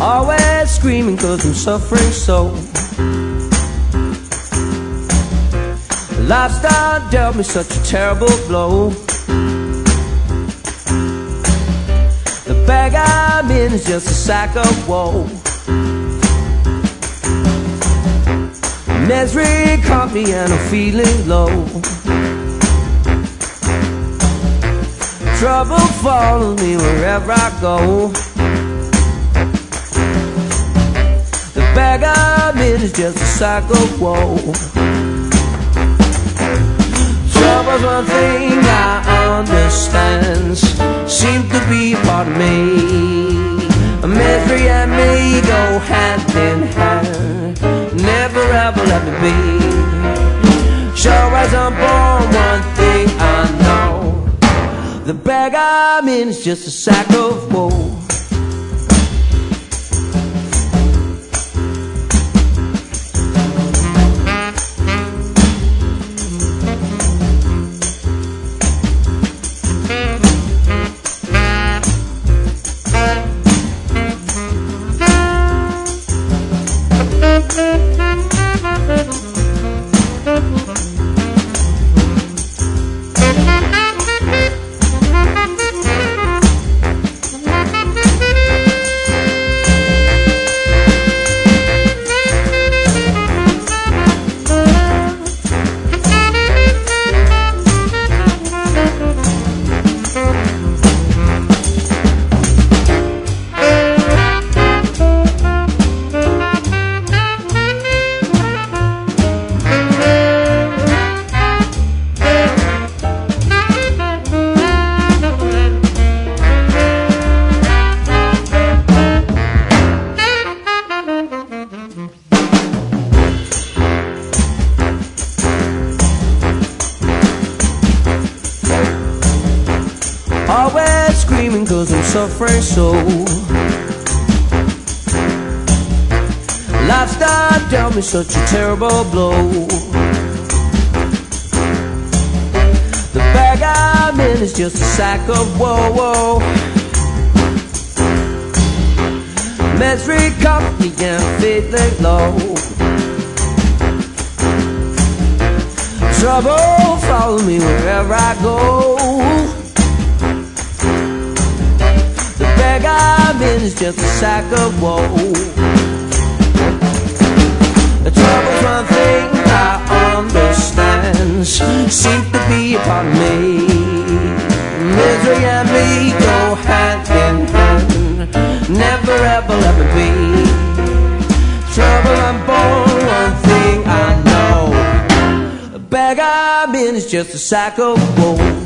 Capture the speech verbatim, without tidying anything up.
always screaming 'cause I'm suffering so. Lifestyle dealt me such a terrible blow. The bag I'm in is just a sack of woe. Misery caught me and I'm feeling low. Trouble follows me wherever I go. The bag I'm in is just a sack of woe. Trouble's one thing I understand, seems to be a part of me. Misery and me go hand in hand, never ever let me be. Sure as I'm born, one thing I know, the bag I'm in is just a sack of woe. Always screaming 'cause I'm suffering so. Lifestyle dealt me such a terrible blow. The bag I'm in is just a sack of woe, woe. Misery caught me and feeling low. Trouble follows me wherever I go. The bag I'm in is just a sack of woe. The trouble's one thing I understand, seems to be a part of me. Misery and me go hand in hand, never ever let me be. Trouble I'm born, one thing I know, the bag I'm in is just a sack of woe.